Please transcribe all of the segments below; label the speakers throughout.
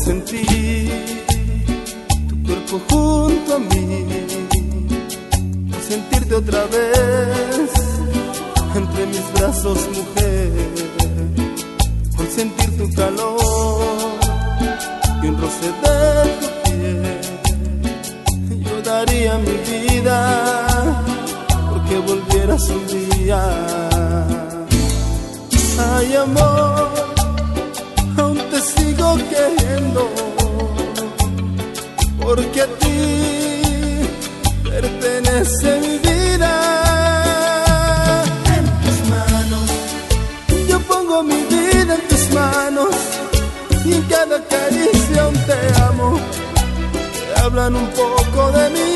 Speaker 1: sentir tu cuerpo junto a mí, por sentirte otra vez entre mis brazos, mujer, por sentir tu calor y un roce de tu piel. Yo daría mi vida porque volvieras un día. Ay, amor, aún te sigo queriendo, porque a ti pertenece mi vida. En tus manos, yo pongo mi vida en tus manos, y en cada caricia un te amo, que hablan un poco de mí.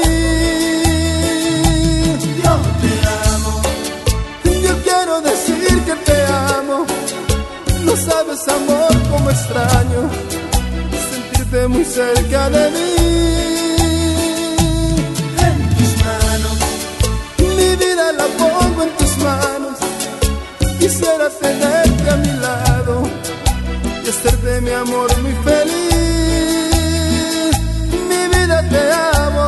Speaker 1: Yo te amo, yo quiero decir que te amo. No sabes, amor, cómo extraño sentirte muy cerca de mí. En tus manos, mi vida la pongo en tus manos. Quisiera tenerte a mi lado y hacerte, mi amor, muy feliz. Mi vida, te amo.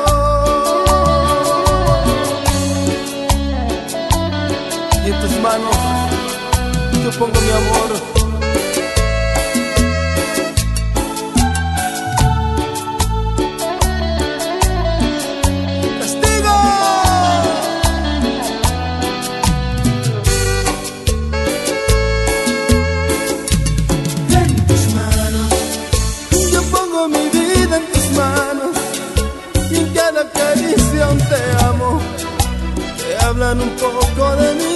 Speaker 1: Y en tus manos yo pongo mi amor. ¡Castigo! En tus manos yo pongo mi vida en tus manos, y en cada caricia un te amo, que hablan un poco de mí.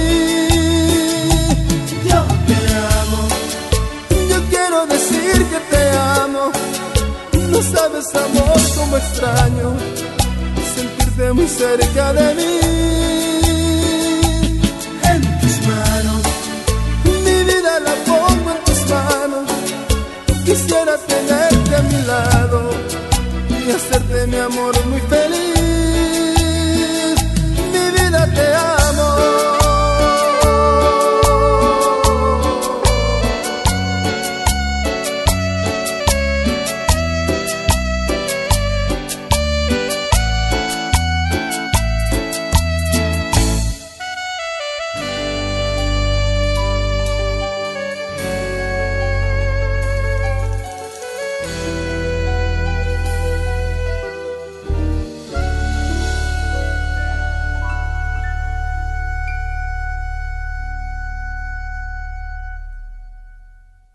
Speaker 1: Decir que te amo. No sabes, amor, cómo extraño sentirte muy cerca de mí. En tus manos, mi vida la pongo en tus manos. Quisiera tenerte a mi lado y hacerte, mi amor, muy feliz.